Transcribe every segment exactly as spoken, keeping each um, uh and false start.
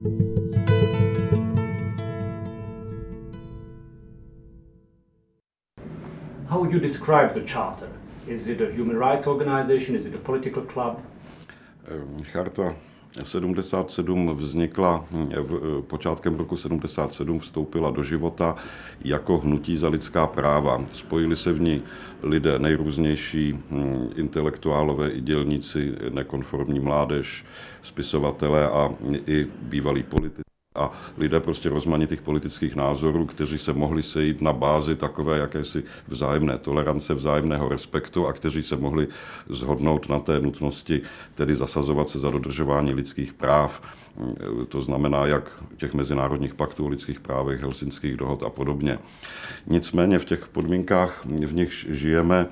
How would you describe the Charter? Is it a human rights organization? Is it a political club? Charta sedmdesát sedm vznikla v, počátkem roku sedmdesát sedm, vstoupila do života jako hnutí za lidská práva. Spojili se v ní lidé nejrůznější, intelektuálové i dělníci, nekonformní mládež, spisovatelé a i bývalí politici. A lidé prostě rozmanitých politických názorů, kteří se mohli sejít na bázi takové jakési vzájemné tolerance, vzájemného respektu a kteří se mohli shodnout na té nutnosti, tedy zasazovat se za dodržování lidských práv. To znamená, jak těch mezinárodních paktů o lidských právech, helsinských dohod a podobně. Nicméně v těch podmínkách, v nichž žijeme,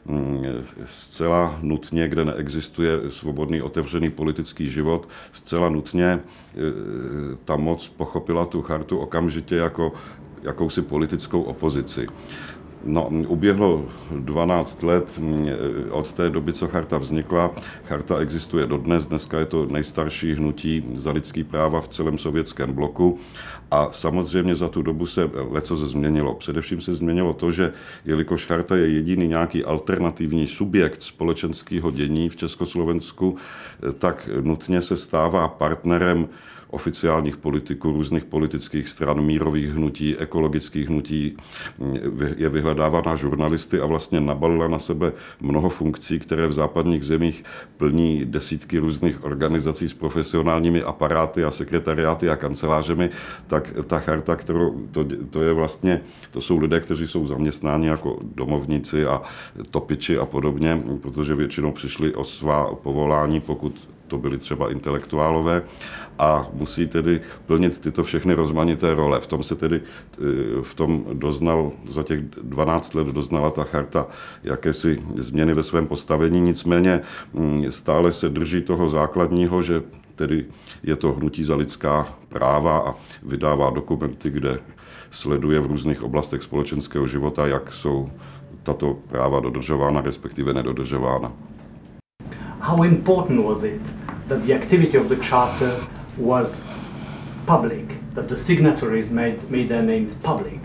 zcela nutně, kde neexistuje svobodný, otevřený politický život, zcela nutně ta moc pochopila tu chartu okamžitě jako jakousi politickou opozici. No, uběhlo dvanáct let od té doby, co charta vznikla. Charta existuje dodnes, dneska je to nejstarší hnutí za lidský práva v celém sovětském bloku a samozřejmě za tu dobu se leco změnilo. Především se změnilo to, že jelikož charta je jediný nějaký alternativní subjekt společenského dění v Československu, tak nutně se stává partnerem oficiálních politiků, různých politických stran, mírových hnutí, ekologických hnutí, je vyhledávána na žurnalisty a vlastně nabalila na sebe mnoho funkcí, které v západních zemích plní desítky různých organizací s profesionálními aparáty a sekretariáty a kancelářemi, tak ta charta, kterou, to, to je vlastně, to jsou lidé, kteří jsou zaměstnáni jako domovníci a topiči a podobně, protože většinou přišli o svá povolání, pokud to byli třeba intelektuálové, a musí tedy plnit tyto všechny rozmanité role. V tom se tedy v tom doznal, za těch dvanáct let doznala ta charta jakési změny ve svém postavení, nicméně stále se drží toho základního, že tedy je to hnutí za lidská práva a vydává dokumenty, kde sleduje v různých oblastech společenského života, jak jsou tato práva dodržována, respektive nedodržována. How important was it that the activity of the Charter was public, that the signatories made, made their names public?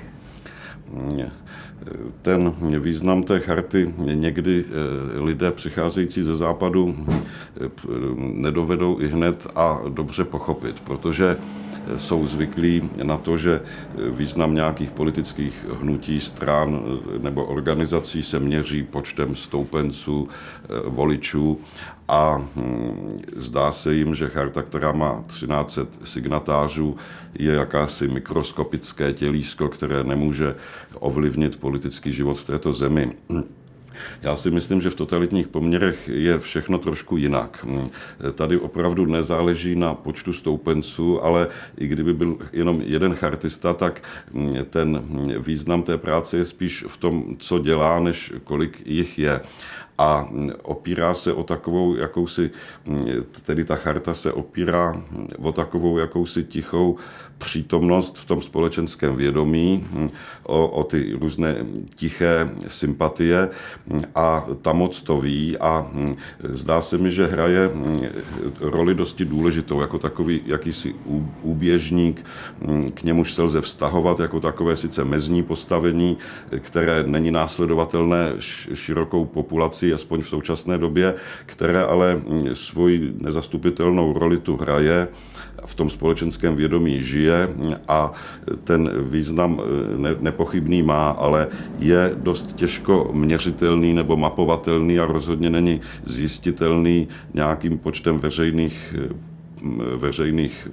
Ten význam té charty někdy lidé přicházející ze západu nedovedou i hned a dobře pochopit, protože jsou zvyklí na to, že význam nějakých politických hnutí, stran nebo organizací se měří počtem stoupenců, voličů a zdá se jim, že charta, která má třináct set signatářů, je jakási mikroskopické tělísko, které nemůže ovlivnit politický život v této zemi. Já si myslím, že v totalitních poměrech je všechno trošku jinak. Tady opravdu nezáleží na počtu stoupenců, ale i kdyby byl jenom jeden chartista, tak ten význam té práce je spíš v tom, co dělá, než kolik jich je. A opírá se o takovou jakousi, tedy ta charta se opírá o takovou jakousi tichou přítomnost v tom společenském vědomí, o, o ty různé tiché sympatie a ta moc to ví a zdá se mi, že hraje roli dosti důležitou, jako takový jakýsi úběžník, k němuž se lze vztahovat jako takové sice mezní postavení, které není následovatelné širokou populací, aspoň v současné době, které ale svoji nezastupitelnou roli tu hraje, v tom společenském vědomí žije a ten význam nepochybný má, ale je dost těžko měřitelný nebo mapovatelný a rozhodně není zjistitelný nějakým počtem veřejných veřejných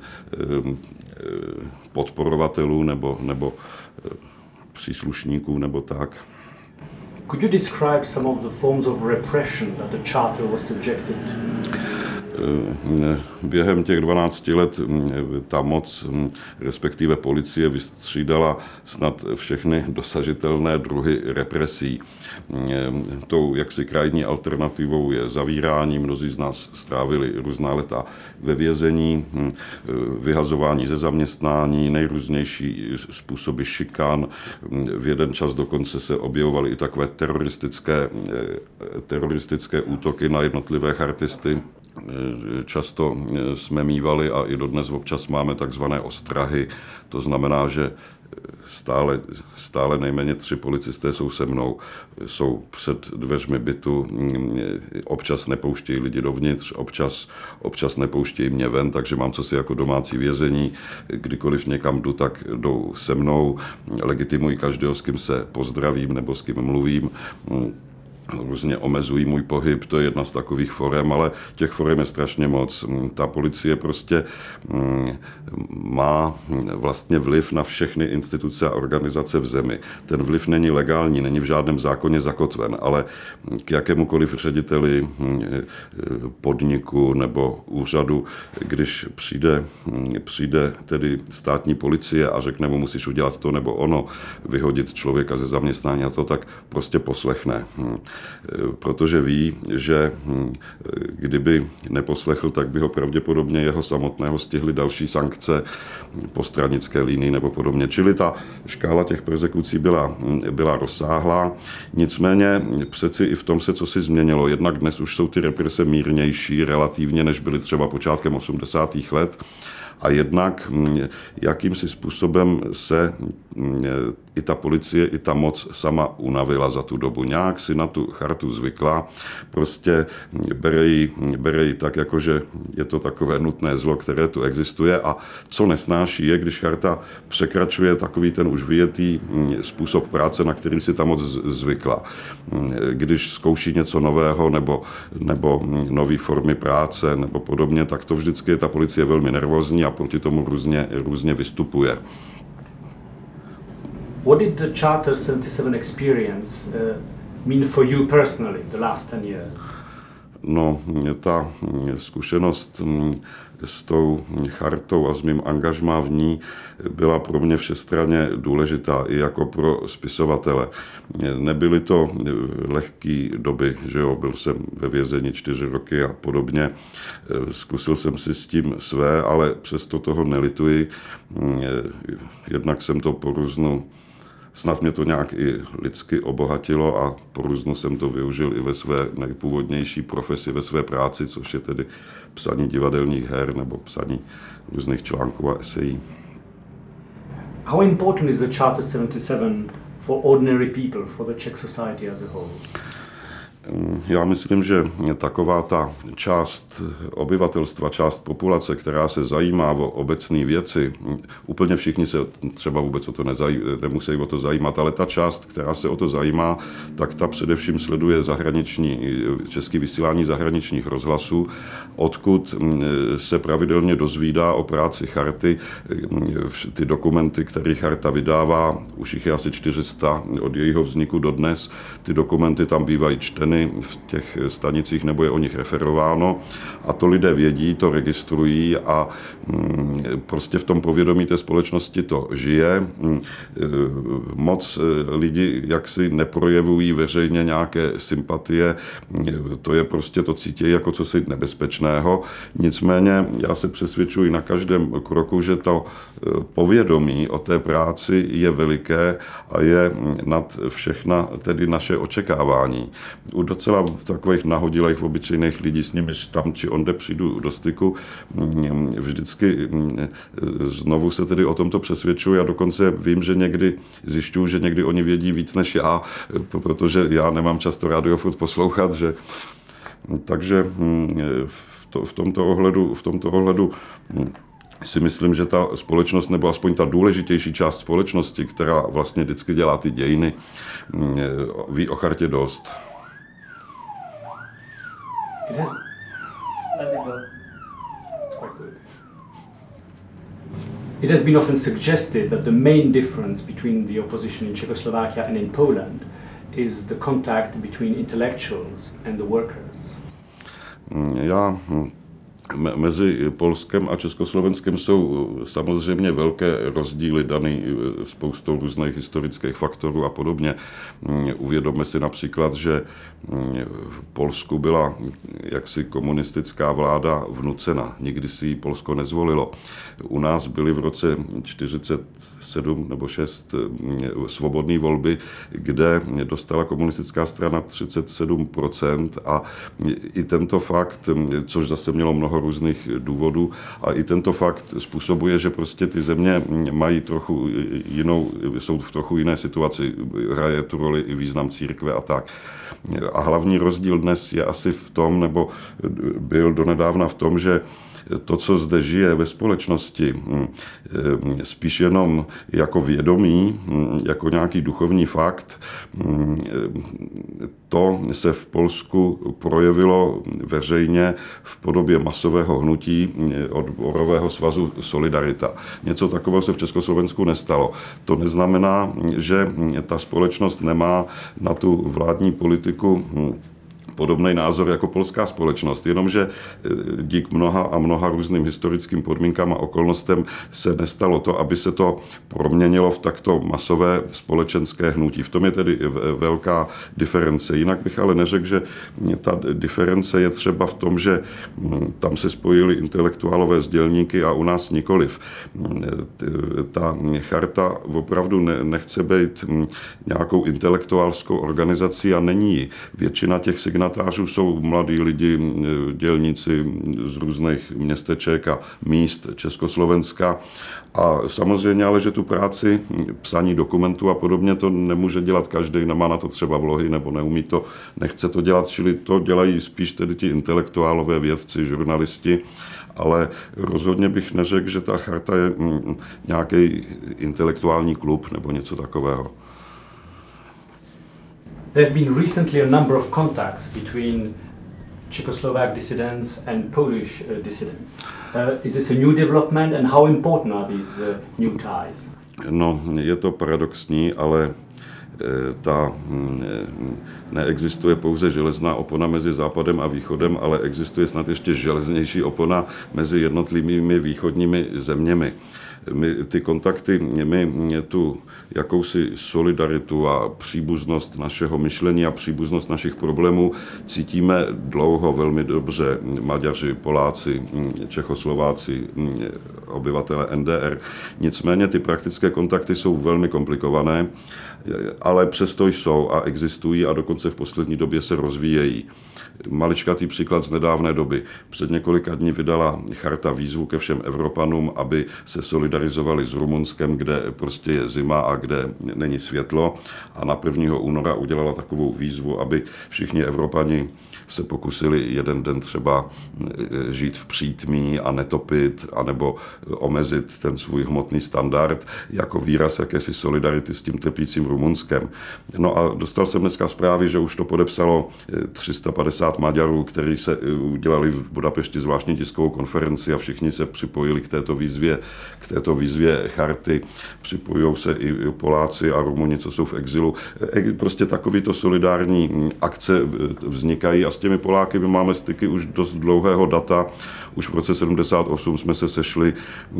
podporovatelů nebo, nebo příslušníků nebo tak. Could you describe some of the forms of repression that the Charter was subjected to? Během těch dvanácti let ta moc, respektive policie, vystřídala snad všechny dosažitelné druhy represí. Tou jaksi krajní alternativou je zavírání, mnozí z nás strávili různá leta ve vězení, vyhazování ze zaměstnání, nejrůznější způsoby šikan. V jeden čas dokonce se objevovaly i takové teroristické, teroristické útoky na jednotlivé chartisty. často jsme mívali a i dodnes občas máme takzvané ostrahy. To znamená, že stále, stále nejméně tři policisté jsou se mnou, jsou před dveřmi bytu, občas nepouštějí lidi dovnitř, občas, občas nepouštějí mě ven, takže mám cosi jako domácí vězení. Kdykoliv někam jdu, tak jdou se mnou, legitimují každého, s kým se pozdravím nebo s kým mluvím. Různě omezují můj pohyb, to je jedna z takových forem, ale těch forem je strašně moc. Ta policie prostě má vlastně vliv na všechny instituce a organizace v zemi. Ten vliv není legální, není v žádném zákoně zakotven, ale k jakémukoliv řediteli podniku nebo úřadu, když přijde, přijde tedy státní policie a řekne mu, musíš udělat to nebo ono, vyhodit člověka ze zaměstnání a to, tak prostě poslechne. Protože ví, že kdyby neposlechl, tak by ho pravděpodobně jeho samotného stihly další sankce po stranické linii nebo podobně. Čili ta škála těch perzekucí byla, byla rozsáhlá. Nicméně přeci i v tom se co si změnilo. Jednak dnes už jsou ty represe mírnější relativně, než byly třeba počátkem osmdesátých let. A jednak jakýmsi způsobem se i ta policie, i ta moc sama unavila za tu dobu. Nějak si na tu chartu zvykla, prostě bere ji, bere ji tak, jakože je to takové nutné zlo, které tu existuje a co nesnáší je, když charta překračuje takový ten už vyjetý způsob práce, na který si ta moc zvykla. Když zkouší něco nového nebo, nebo nové formy práce nebo podobně, tak to vždycky je ta policie velmi nervózní a proti tomu různě, různě vystupuje. What did the Charter seventy-seven experience uh, mean for you personally the last ten years? No, ta zkušenost s tou chartou a s mým angažmá v ní byla pro mě všestranně důležitá i jako pro spisovatele. Nebyly to lehké doby, že jo, byl jsem ve vězení čtyři roky a podobně. Zkusil jsem si s tím své, ale přesto toho nelituji. Jednak jsem to po různu Snad mě to nějak i lidsky obohatilo a po různu jsem to využil i ve své nejpůvodnější profesi, ve své práci, což je tedy psaní divadelních her nebo psaní různých článků a esejí. How important is the Charter seventy-seven for ordinary people, for the Czech society as a whole? Já myslím, že taková ta část obyvatelstva, část populace, která se zajímá o obecné věci, úplně všichni se třeba vůbec o to nezaj, nemusí o to zajímat, ale ta část, která se o to zajímá, tak ta především sleduje zahraniční, české vysílání zahraničních rozhlasů, odkud se pravidelně dozvídá o práci charty. Ty dokumenty, které charta vydává, už jich je asi čtyři sta od jejího vzniku dodnes, ty dokumenty tam bývají čteny v těch stanicích nebo je o nich referováno a to lidé vědí, to registrují a prostě v tom povědomí té společnosti to žije. Moc lidi jaksi neprojevují veřejně nějaké sympatie, to je prostě, to cítí jako cosi nebezpečného. Nicméně já se přesvědčuji na každém kroku, že to povědomí o té práci je veliké a je nad všechna tedy naše očekávání. U docela takových nahodilých obyčejných lidí, s nimiž tam či onde přijdu do styku, vždycky znovu se tedy o tomto přesvědčuji a dokonce vím, že někdy zjišťuju, že někdy oni vědí víc než já, protože já nemám často rádio furt poslouchat, že takže v, to, v tomto ohledu, v tomto ohledu si myslím, že ta společnost, nebo aspoň ta důležitější část společnosti, která vlastně vždycky dělá ty dějiny, ví o chartě dost. It has, let it go. It's quite good. It has been often suggested that the main difference between the opposition in Czechoslovakia and in Poland is the contact between intellectuals and the workers. Já Mezi Polskem a Československem jsou samozřejmě velké rozdíly daný spoustou různých historických faktorů a podobně. Uvědomme si například, že v Polsku byla jaksi komunistická vláda vnucena. Nikdy si ji Polsko nezvolilo. U nás byly v roce čtyřicet sedm nebo šest svobodné volby, kde dostala komunistická strana třicet sedm procent a i tento fakt, což zase mělo mnoho různých důvodů, a i tento fakt způsobuje, že prostě ty země mají trochu jinou, jsou v trochu jiné situaci, hraje tu roli i význam církve a tak. A hlavní rozdíl dnes je asi v tom, nebo byl donedávna v tom, že to, co zde žije ve společnosti, spíš jenom jako vědomí, jako nějaký duchovní fakt, to se v Polsku projevilo veřejně v podobě masového hnutí odborového svazu Solidarita. Něco takového se v Československu nestalo. To neznamená, že ta společnost nemá na tu vládní politiku podobný názor jako polská společnost, jenomže dík mnoha a mnoha různým historickým podmínkám a okolnostem se nestalo to, aby se to proměnilo v takto masové společenské hnutí. V tom je tedy velká diference. Jinak bych ale neřekl, že ta diference je třeba v tom, že tam se spojili intelektuálové s dělníky a u nás nikoliv. Ta charta opravdu nechce být nějakou intelektuálskou organizací a není ji. Většina těch signatářů jsou mladí lidi, dělníci z různých městeček a míst Československa. A samozřejmě ale, že tu práci, psaní dokumentů a podobně, to nemůže dělat každý, nemá na to třeba vlohy nebo neumí to, nechce to dělat, čili to dělají spíš tedy ti intelektuálové, vědci, žurnalisti, ale rozhodně bych neřekl, že ta charta je nějaký intelektuální klub nebo něco takového. There have been recently a number of contacts between Czechoslovak dissidents and Polish uh, dissidents. Uh, is this a new development and how important are these uh, new ties? No, je to paradoxní, ale ta neexistuje pouze železná opona mezi západem a východem, ale existuje snad ještě železnější opona mezi jednotlivými východními zeměmi. My ty kontakty, my tu jakousi solidaritu a příbuznost našeho myšlení a příbuznost našich problémů cítíme dlouho, velmi dobře. Maďaři, Poláci, Čechoslováci, obyvatele N D R. Nicméně ty praktické kontakty jsou velmi komplikované, ale přesto jsou a existují a dokonce v poslední době se rozvíjejí. Maličkatý příklad z nedávné doby. Před několika dní vydala charta výzvu ke všem Evropanům, aby se solidarizovali s Rumunskem, kde prostě je zima a kde není světlo. A na prvního února udělala takovou výzvu, aby všichni Evropani se pokusili jeden den třeba žít v přítmí a netopit, anebo omezit ten svůj hmotný standard jako výraz jakési solidarity s tím trpícím Rumunskem. No a dostal jsem dneska zprávy, že už to podepsalo tři sta padesát Maďarů, kteří se udělali v Budapešti zvláštní tiskovou konferenci a všichni se připojili k této výzvě, k této výzvě charty. Připojují se i Poláci a Rumuni, co jsou v exilu. Prostě takovýto solidární akce vznikají a s těmi Poláky my máme styky už dost dlouhého data. Už v roce sedmdesát osm jsme se sešli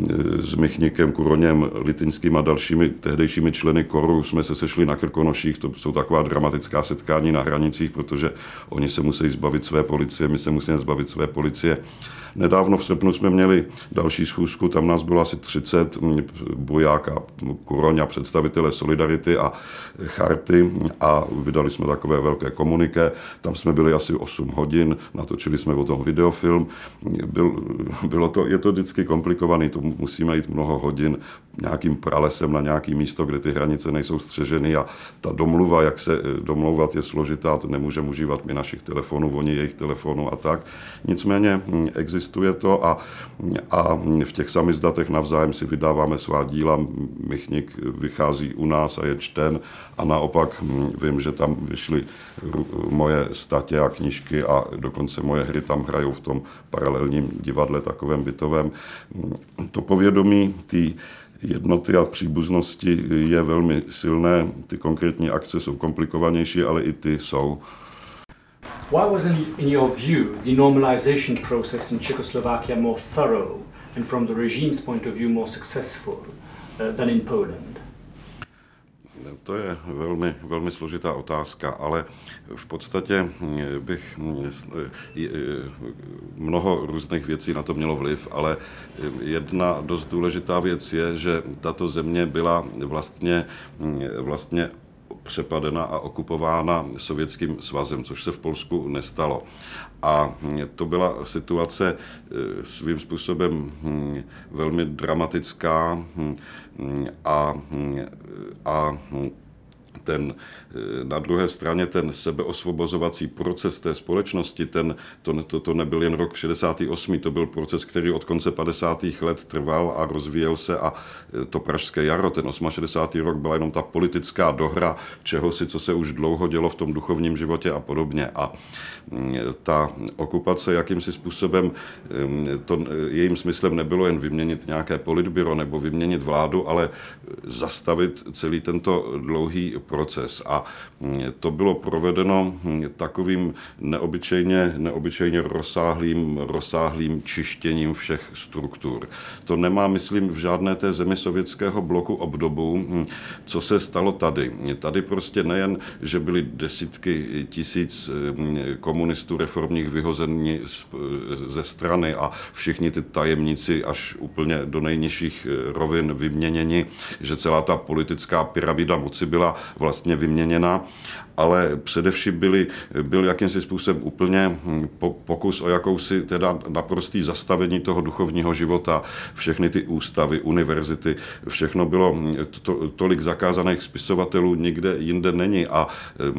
s Michnikem, Kuroněm, Litinským a dalšími tehdejšími členy Koru. Jsme se sešli na Krkonoších, to jsou taková dramatická setkání na hranicích, protože oni se musí zbavit své policie, my se musíme zbavit své policie. Nedávno v srpnu jsme měli další schůzku, tam nás bylo asi třicet, Buják a Kuroň a představitelé Solidarity a charty a vydali jsme takové velké komuniké. Tam jsme byli asi osm hodin, natočili jsme o tom videofilm. Byl, bylo to, je to vždycky komplikovaný, to musíme jít mnoho hodin nějakým pralesem na nějaký místo, kde ty hranice nejsou střeženy a ta domluva, jak se domlouvat, je složitá, to nemůžeme užívat my našich telefonů, oni jejich telefonů a tak. Nicméně existuje to a, a v těch samizdatech navzájem si vydáváme svá díla. Michnik vychází u nás a je čten a naopak vím, že tam vyšly moje statě a knížky a dokonce moje hry tam hrajou v tom paralelním divadle, takovém bytovém. To povědomí ty jednoty a příbuznosti je velmi silné. Ty konkrétní akce jsou komplikovanější, ale i ty jsou. Why wasn't, in your view, the normalization process in Czechoslovakia more thorough and from the regime's point of view more successful uh, than in Poland? To je velmi, velmi složitá otázka, ale v podstatě bych mnoho různých věcí na to mělo vliv, ale jedna dost důležitá věc je, že tato země byla vlastně, vlastně přepadena a okupována Sovětským svazem, což se v Polsku nestalo. A to byla situace svým způsobem velmi dramatická a, a ten, na druhé straně ten sebeosvobozovací proces té společnosti, ten, to, to, to nebyl jen rok šedesátý osmý, to byl proces, který od konce padesátých let trval a rozvíjel se a to pražské jaro, ten šedesátý osmý rok byla jenom ta politická dohra čehosi, co se už dlouho dělo v tom duchovním životě a podobně. A ta okupace jakýmsi způsobem, to, jejím smyslem nebylo jen vyměnit nějaké politbyro nebo vyměnit vládu, ale zastavit celý tento dlouhý proces. A to bylo provedeno takovým neobyčejně, neobyčejně rozsáhlým, rozsáhlým čištěním všech struktur. To nemá, myslím, v žádné té zemi sovětského bloku obdobu, co se stalo tady. Tady prostě nejen, že byly desítky tisíc komunistů reformních vyhození ze strany a všichni ty tajemníci až úplně do nejnižších rovin vyměněni, že celá ta politická pyramida moci byla vlastně vyměněna, ale především byly, byl jakýmsi způsobem úplně pokus o jakousi teda naprostý zastavení toho duchovního života, všechny ty ústavy, univerzity, všechno bylo, to, tolik zakázaných spisovatelů nikde jinde není a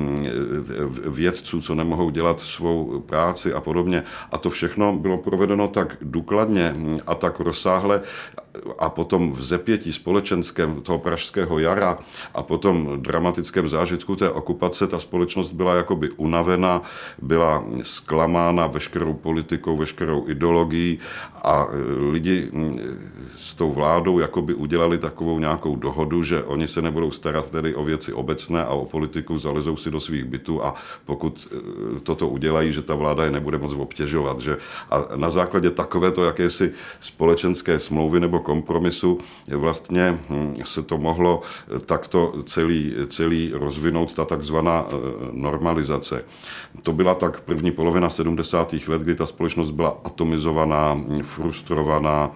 vědců, co nemohou dělat svou práci a podobně. A to všechno bylo provedeno tak důkladně a tak rozsáhle a potom v zepětí společenském toho pražského jara a potom dramatickém zážitku té okupace ta společnost byla jakoby unavena, byla zklamána veškerou politikou, veškerou ideologií a lidi s tou vládou jakoby udělali takovou nějakou dohodu, že oni se nebudou starat tedy o věci obecné a o politiku, zalezou si do svých bytů a pokud toto udělají, že ta vláda je nebude moc obtěžovat. Že? A na základě takovéto jakési společenské smlouvy nebo kompromisu vlastně se to mohlo takto celý, celý rozvinout, ta takzvaná normalizace. To byla tak první polovina sedmdesátých let, kdy ta společnost byla atomizovaná, frustrovaná,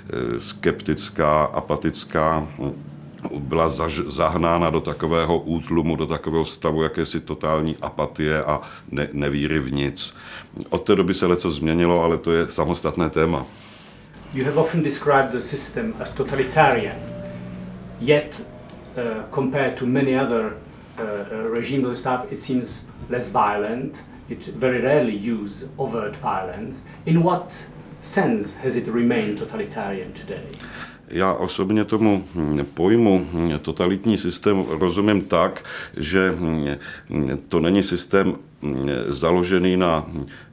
skeptická, apatická, byla zaž, zahnána do takového útlumu, do takového stavu jakési totální apatie a ne, nevíry v nic. Od té doby se leco změnilo, ale to je samostatné téma. You have often described the system as totalitarian, yet uh, compared to many other uh, regimes of the type, it seems less violent. It very rarely use overt violence. In what sense has it remained totalitarian today? Já osobně tomu pojmu totalitní systém rozumím tak, že to není systém založený na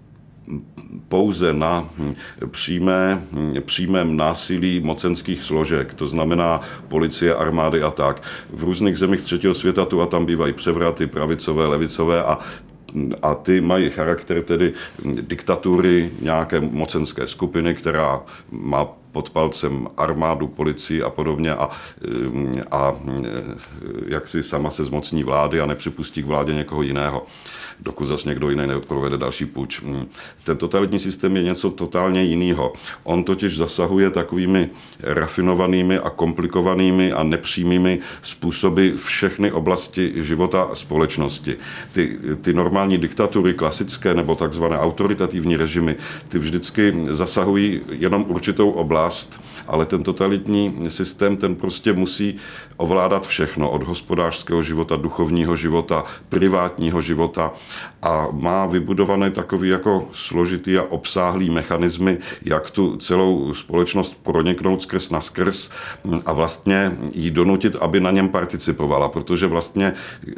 pouze na přímé, přímém násilí mocenských složek, to znamená policie, armády a tak. V různých zemích třetího světa tu a tam bývají převraty pravicové, levicové a a ty mají charakter tedy diktatury nějaké mocenské skupiny, která má pod palcem armádu, policii a podobně a, a jak si sama se zmocní vlády a nepřipustí k vládě někoho jiného, dokud zase někdo jiný neprovede další puč. Ten totalitní systém je něco totálně jiného. On totiž zasahuje takovými rafinovanými a komplikovanými a nepřímými způsoby všechny oblasti života společnosti. Ty, ty normální diktatury, klasické nebo takzvané autoritativní režimy, ty vždycky zasahují jenom určitou oblast, ale ten totalitní systém, ten prostě musí ovládat všechno, od hospodářského života, duchovního života, privátního života a má vybudované takový jako složitý a obsáhlý mechanismy, jak tu celou společnost proniknout skrz na skrz a vlastně jí donutit, aby na něm participovala, protože vlastně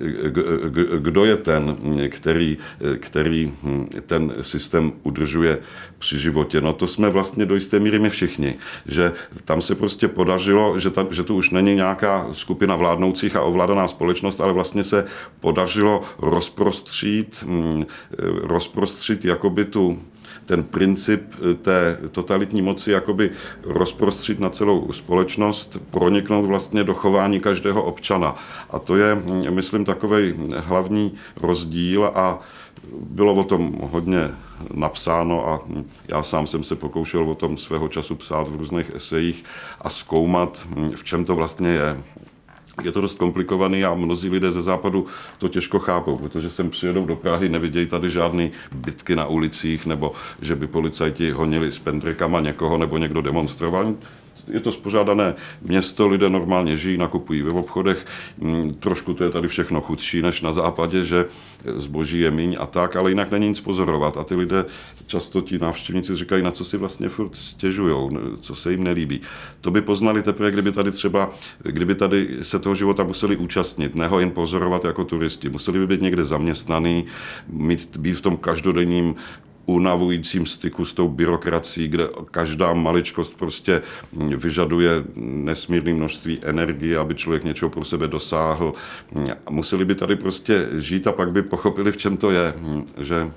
kdo je ten, který, který ten systém udržuje při životě? No to jsme vlastně do jisté míry my všichni. všichni, že tam se prostě podařilo, že, ta, že tu už není nějaká skupina vládnoucích a ovládaná společnost, ale vlastně se podařilo rozprostřít, hm, rozprostřít jakoby tu ten princip té totalitní moci jakoby rozprostřít na celou společnost, proniknout vlastně do chování každého občana. A to je, myslím, takovej hlavní rozdíl a bylo o tom hodně napsáno a já sám jsem se pokoušel o tom svého času psát v různých esejích a zkoumat, v čem to vlastně je. Je to dost komplikovaný a mnozí lidé ze západu to těžko chápou, protože sem přijedou do Prahy, nevidějí tady žádný bitky na ulicích, nebo že by policajti honili s pendrikama někoho, nebo někdo demonstroval. Je to spořádané město, lidé normálně žijí, nakupují ve obchodech, trošku to je tady všechno chudší než na západě, že zboží je míň a tak, ale jinak není nic pozorovat. A ty lidé, často ti návštěvníci říkají, na co si vlastně furt stěžujou, co se jim nelíbí. To by poznali teprve, kdyby tady třeba, kdyby tady se toho života museli účastnit, ne ho jen pozorovat jako turisti. Museli by být někde zaměstnaný, mít, být v tom každodenním unavujícím styku s tou byrokracií, kde každá maličkost prostě vyžaduje nesmírné množství energie, aby člověk něčeho pro sebe dosáhl. Museli by tady prostě žít a pak by pochopili, v čem to je. Že...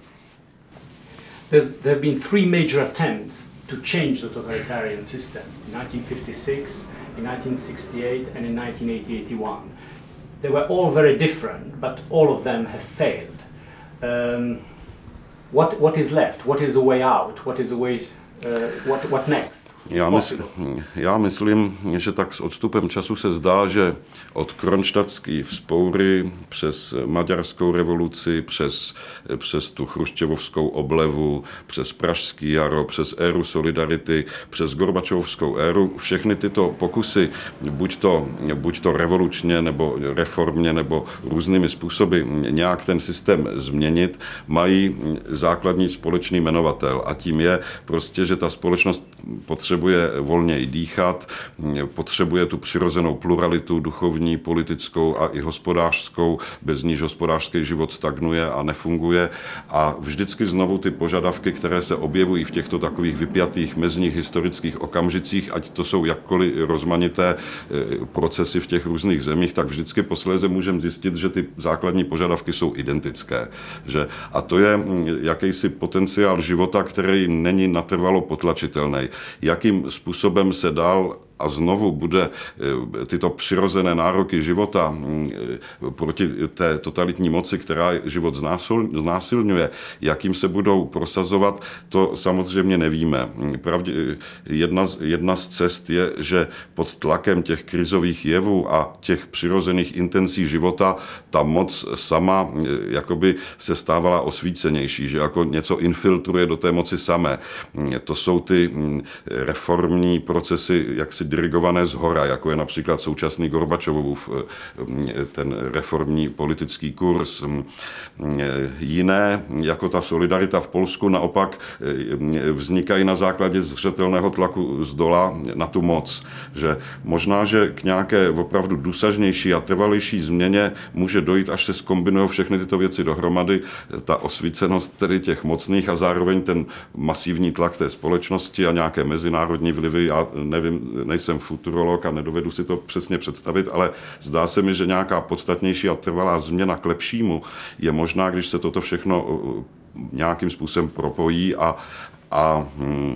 There, there have been three major attempts to change the totalitarian system in nineteen fifty-six, in nineteen sixty-eight and in nineteen eighty to eighty-one. They were all very different, but all of them have failed. Um, What, what is left? What is the way out? What is the way, uh, what, what next? Já, mysl, já myslím, že tak s odstupem času se zdá, že od kronštadtské vzpoury přes maďarskou revoluci, přes, přes tu chruščevovskou oblevu, přes pražský jaro, přes éru solidarity, přes gorbačovskou éru, všechny tyto pokusy, buď to, buď to revolučně, nebo reformně, nebo různými způsoby nějak ten systém změnit, mají základní společný jmenovatel. A tím je prostě, že ta společnost potřebuje potřebuje volněji dýchat, potřebuje tu přirozenou pluralitu duchovní, politickou a i hospodářskou, bez níž hospodářský život stagnuje a nefunguje. A vždycky znovu ty požadavky, které se objevují v těchto takových vypjatých mezních historických okamžicích, ať to jsou jakkoliv rozmanité procesy v těch různých zemích, tak vždycky posléze můžeme zjistit, že ty základní požadavky jsou identické. Že, a to je jakýsi potenciál života, který není natrvalo potlačitelný. Jakým způsobem se dál a znovu bude tyto přirozené nároky života proti té totalitní moci, která život znásilňuje, jakým se budou prosazovat, to samozřejmě nevíme. Pravdě, jedna, z, jedna z cest je, že pod tlakem těch krizových jevů a těch přirozených intencí života ta moc sama jakoby se stávala osvícenější, že jako něco infiltruje do té moci samé. To jsou ty reformní procesy, jak si dirigované zhora, jako je například současný Gorbačovův ten reformní politický kurz. Jiné, jako ta solidarita v Polsku, naopak vznikají na základě zřetelného tlaku zdola na tu moc. Že možná, že k nějaké opravdu důsažnější a trvalejší změně může dojít, až se zkombinují všechny tyto věci dohromady, ta osvícenost tedy těch mocných a zároveň ten masivní tlak té společnosti a nějaké mezinárodní vlivy. Já nevím, nejsem futurolog a nedovedu si to přesně představit, ale zdá se mi, že nějaká podstatnější a trvalá změna k lepšímu je možná, když se toto všechno nějakým způsobem propojí a, a hm,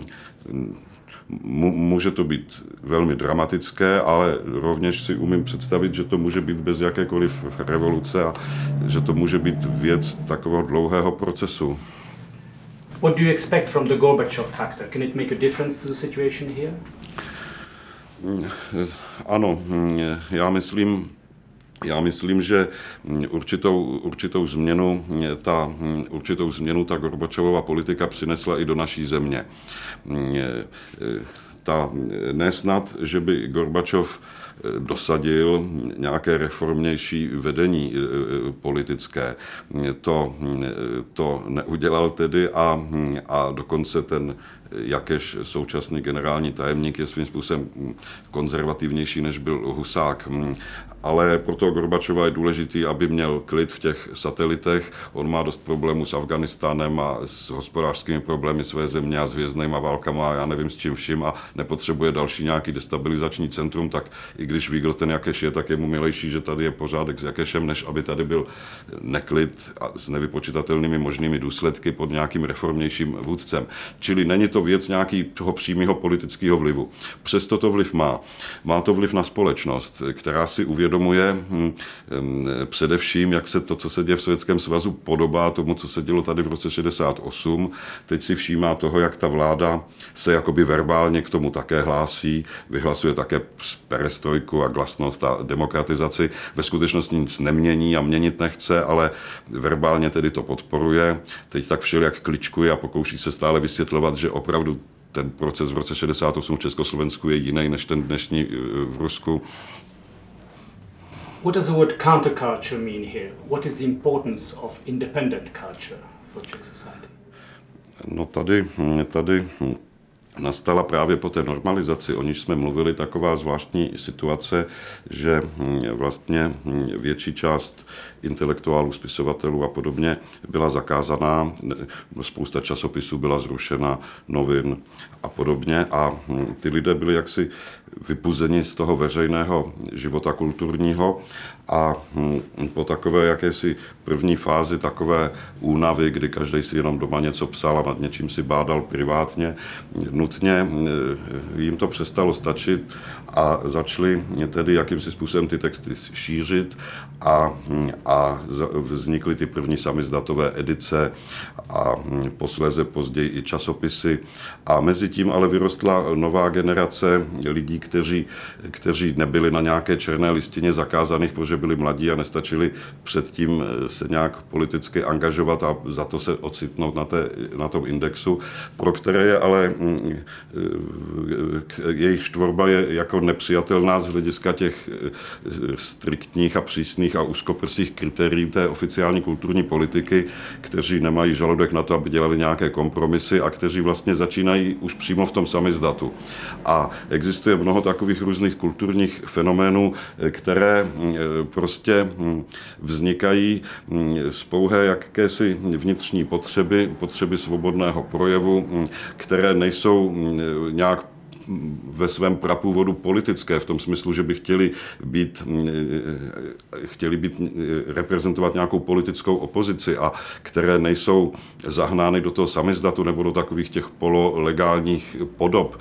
může to být velmi dramatické, ale rovněž si umím představit, že to může být bez jakékoliv revoluce a že to může být věc takového dlouhého procesu. What do you expect from the Gorbachev factor? Can it make a difference to the situation here? Ano, já myslím, já myslím, že určitou, určitou, změnu, ta, určitou změnu ta Gorbačovova politika přinesla i do naší země. Ta, nesnad, že by Gorbačov dosadil nějaké reformnější vedení politické. To, to neudělal tedy a, a dokonce ten Jakeš, současný generální tajemník, je svým způsobem konzervativnější, než byl Husák. Ale pro toho Gorbačova je důležitý, aby měl klid v těch satelitech. On má dost problémů s Afganistánem a s hospodářskými problémy své země a s hvězdnýma válkama a já nevím s čím vším a nepotřebuje další nějaký destabilizační centrum, tak i když ví, kdo ten Jakeš je, tak je mu milejší, že tady je pořádek s Jakešem, než aby tady byl neklid a s nevypočitatelnými možnými důsledky pod nějakým reformnějším vůdcem. Čili není to věc nějakého přímého politického vlivu. Přesto to vliv má. Má to vliv na společnost, která si uvědomuje především, jak se to, co se děje v Sovětském svazu, podobá tomu, co se dělo tady v roce šedesát osm. Teď si všímá toho, jak ta vláda se jakoby verbálně k tomu také hlásí, vyhlasuje také perestrojku a glasnost a demokratizaci. Ve skutečnosti nic nemění a měnit nechce, ale verbálně tedy to podporuje. Teď tak všelijak kličkuje a pokouší se stále vysvětlovat, že opravdu ten proces v roce šedesát osm v Československu je jiný než ten dnešní v Rusku. What does the word counterculture mean here? What is the importance of independent culture for Czech society? No tady, tady nastala právě po té normalizaci, o níž jsme mluvili, taková zvláštní situace, že vlastně větší část intelektuálů, spisovatelů a podobně byla zakázaná, spousta časopisů byla zrušena, novin a podobně a ty lidé byli jaksi vypuzeni z toho veřejného života kulturního a po takové jakési první fázi takové únavy, kdy každý si jenom doma něco psal a nad něčím si bádal privátně, nutně jim to přestalo stačit a začali tedy jakýmsi způsobem ty texty šířit a, a vznikly ty první samizdatové edice a posléze později i časopisy a mezi tím ale vyrostla nová generace lidí, kteří, kteří nebyli na nějaké černé listině zakázaných, protože byli mladí a nestačili předtím se nějak politicky angažovat a za to se ocitnout na, té, na tom indexu, pro které je ale jejich tvorba je jako nepřijatelná z hlediska těch striktních a přísných a úzkoprsých kritérií té oficiální kulturní politiky, kteří nemají žaludek na to, aby dělali nějaké kompromisy a kteří vlastně začínají už přímo v tom samizdatu. A existuje mnoho takových různých kulturních fenoménů, které prostě vznikají z pouhé jakési vnitřní potřeby, potřeby svobodného projevu, které nejsou nějak ve svém prapůvodu politické, v tom smyslu, že by chtěli být, chtěli být reprezentovat nějakou politickou opozici a které nejsou zahnány do toho samizdatu nebo do takových těch pololegálních podob,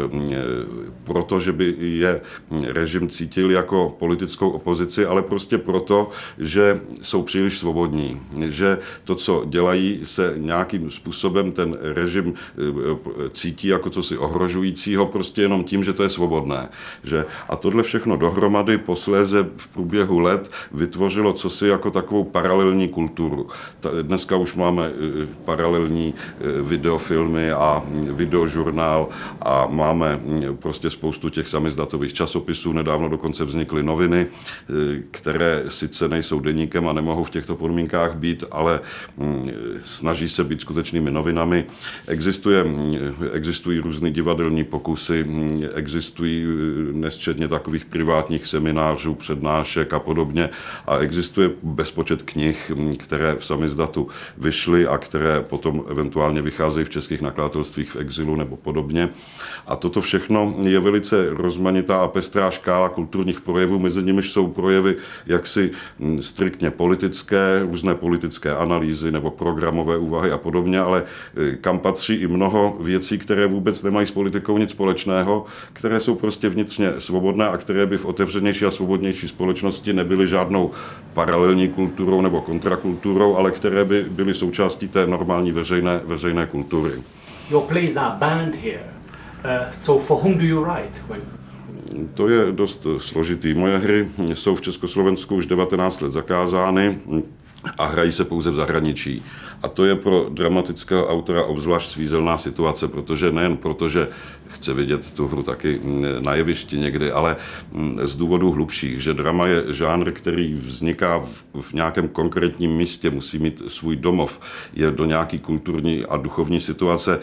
protože by je režim cítil jako politickou opozici, ale prostě proto, že jsou příliš svobodní, že to, co dělají, se nějakým způsobem ten režim cítí jako cosi ohrožujícího, prostě jenom tím, že to je svobodné. Že, a tohle všechno dohromady posléze v průběhu let vytvořilo cosi jako takovou paralelní kulturu. Dneska už máme paralelní videofilmy a videožurnál a máme prostě spoustu těch samizdatových časopisů. Nedávno dokonce vznikly noviny, které sice nejsou deníkem a nemohou v těchto podmínkách být, ale snaží se být skutečnými novinami. Existuje, existují různý divadelní pokusy, existují nesčetně takových privátních seminářů, přednášek a podobně a existuje bezpočet knih, které v samizdatu vyšly a které potom eventuálně vycházejí v českých nakladatelstvích v exilu nebo podobně. A toto všechno je velice rozmanitá a pestrá škála kulturních projevů, mezi nimiž jsou projevy jaksi striktně politické, různé politické analýzy nebo programové úvahy a podobně, ale kam patří i mnoho věcí, které vůbec nemají s politikou nic společného, které jsou prostě vnitřně svobodné a které by v otevřenější a svobodnější společnosti nebyly žádnou paralelní kulturou nebo kontrakulturou, ale které by byly součástí té normální veřejné, veřejné kultury. Your plays are banned here. Uh, so for whom do you write? When... To je dost složitý. Moje hry jsou v Československu už devatenáct let zakázány a hrají se pouze v zahraničí. A to je pro dramatického autora obzvlášť svízelná situace, protože nejen proto, že chce vidět tu hru taky na jevišti někdy, ale z důvodů hlubších, že drama je žánr, který vzniká v, v nějakém konkrétním místě, musí mít svůj domov, je do nějaký kulturní a duchovní situace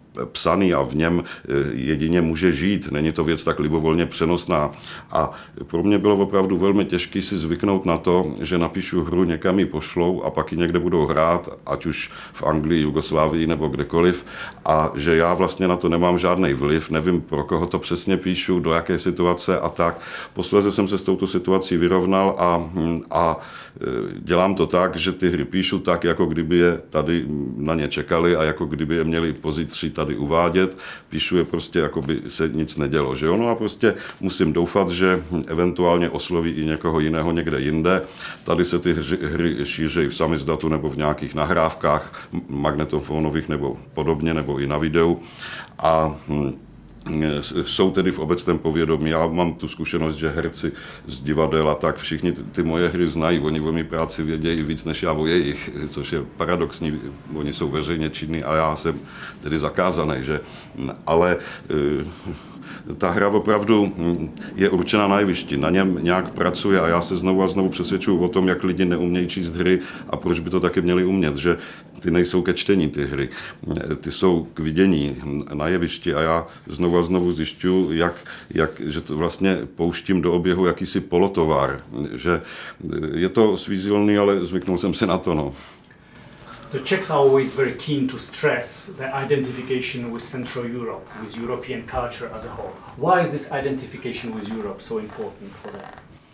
psaný a v něm jedině může žít. Není to věc tak libovolně přenosná. A pro mě bylo opravdu velmi těžké si zvyknout na to, že napíšu hru, někam ji pošlou a pak ji někde budou hrát, ať už v Anglii, Jugoslávii nebo kdekoliv, a že já vlastně na to nemám žádný vliv, nevím, pro koho to přesně píšu, do jaké situace a tak. Posléze jsem se s touto situací vyrovnal a, a dělám to tak, že ty hry píšu tak, jako kdyby je tady na ně čekali a jako kdyby je měli pozítří tady uvádět. Píšu je prostě, jako by se nic nedělo. Že jo? No a prostě musím doufat, že eventuálně osloví i někoho jiného někde jinde. Tady se ty hry, hry šířejí v samizdatu nebo v nějakých nahrávkách magnetofonových nebo podobně, nebo i na videu. A jsou tedy v obecném povědomí. Já mám tu zkušenost, že herci z divadel a tak všichni ty moje hry znají. Oni o mé práci vědějí víc než já o jejich, což je paradoxní. Oni jsou veřejně činní a já jsem tedy zakázaný. Že? Ale ta hra opravdu je určena na jevišti, na něm nějak pracuje a já se znovu a znovu přesvědčuju o tom, jak lidi neumějí číst hry a proč by to taky měli umět, že ty nejsou ke čtení ty hry, ty jsou k vidění na jevišti a já znovu a znovu zjišťuju, jak, jak, že to vlastně pouštím do oběhu jakýsi polotovar, že je to svízelný, ale zvyknul jsem si na to, no. The Czechs are always very keen to stress their identification with Central Europe, with European culture as a whole. Why is this identification with Europe so important for them?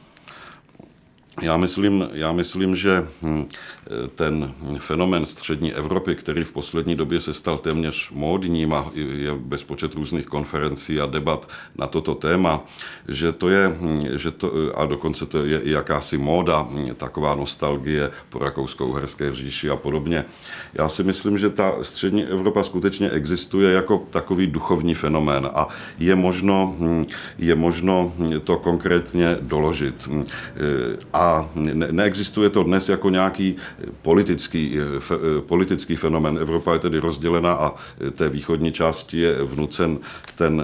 Já myslím, já myslím, že ten fenomén střední Evropy, který v poslední době se stal téměř módním a je bezpočet různých konferencí a debat na toto téma, že to je, že to, a dokonce to je i jakási móda, taková nostalgie po Rakousko-Uherské říši a podobně. Já si myslím, že ta střední Evropa skutečně existuje jako takový duchovní fenomén a je možno, je možno to konkrétně doložit. A A ne- neexistuje to dnes jako nějaký politický, fe- politický fenomén. Evropa je tedy rozdělena a té východní části je vnucen ten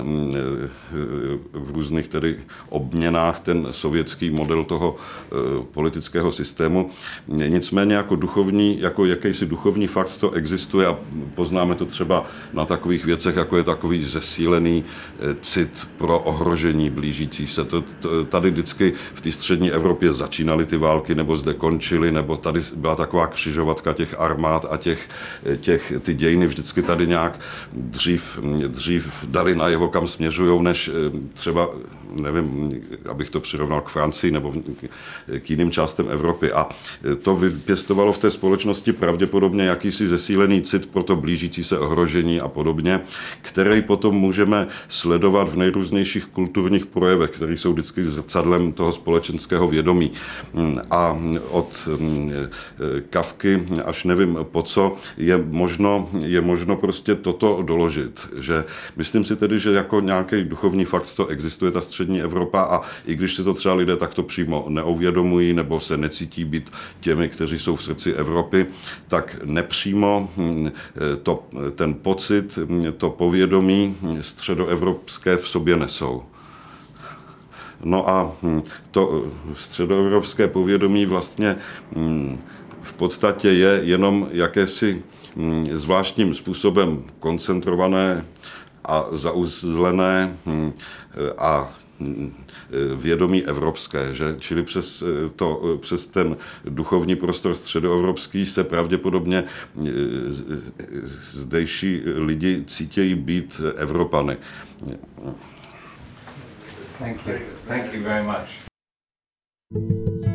v různých tedy obměnách ten sovětský model toho politického systému. Nicméně jako duchovní, jako jakýsi duchovní fakt to existuje a poznáme to třeba na takových věcech, jako je takový zesílený cit pro ohrožení blížící se. To, to, tady vždycky v té střední Evropě začíná ty války, nebo zde končily, nebo tady byla taková křižovatka těch armád a těch, těch ty dějiny vždycky tady nějak dřív, dřív dali najevo, kam směřujou, než třeba, nevím, abych to přirovnal k Francii nebo k jiným částem Evropy. A to vypěstovalo v té společnosti pravděpodobně jakýsi zesílený cit pro to blížící se ohrožení a podobně, který potom můžeme sledovat v nejrůznějších kulturních projevech, které jsou vždycky zrcadlem toho společenského vědomí. A od Kafky až nevím po co je možno, je možno prostě toto doložit. Že myslím si tedy, že jako nějaký duchovní fakt to existuje ta střední Evropa a i když si to třeba lidé takto přímo neuvědomují nebo se necítí být těmi, kteří jsou v srdci Evropy, tak nepřímo to, ten pocit, to povědomí středoevropské v sobě nesou. No a to středoevropské povědomí vlastně v podstatě je jenom jakési zvláštním způsobem koncentrované a zauzlené a vědomí evropské, že? Čili přes, to, přes ten duchovní prostor středoevropský se pravděpodobně zdejší lidi cítějí být Evropany. Thank you. Thank you very much.